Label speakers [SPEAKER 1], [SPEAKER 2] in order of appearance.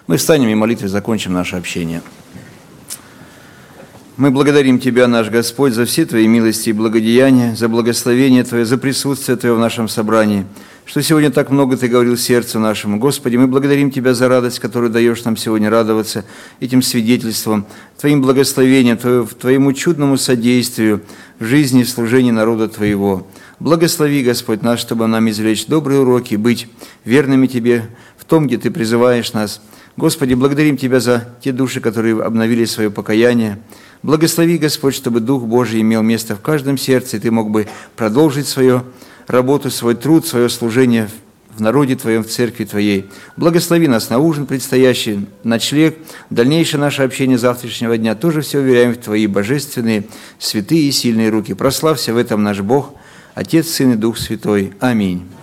[SPEAKER 1] Мы встанем и молитвой закончим наше общение. Мы благодарим Тебя, наш Господь, за все Твои милости и благодеяния, за благословение Твое, за присутствие Твое в нашем собрании, что сегодня так много Ты говорил сердцу нашему. Господи, мы благодарим Тебя за радость, которую даешь нам сегодня радоваться этим свидетельством, Твоим благословением, Твоему чудному содействию в жизни и в служении народа Твоего. Благослови, Господь наш, чтобы нам извлечь добрые уроки, быть верными Тебе в том, где Ты призываешь нас. Господи, благодарим Тебя за те души, которые обновили свое покаяние. Благослови, Господь, чтобы Дух Божий имел место в каждом сердце, и Ты мог бы продолжить свою работу, свой труд, свое служение в народе Твоем, в церкви Твоей. Благослови нас на ужин предстоящий, ночлег, дальнейшее наше общение завтрашнего дня. Тоже все уверяем в Твои божественные, святые и сильные руки. Прославься в этом наш Бог, Отец, Сын и Дух Святой. Аминь.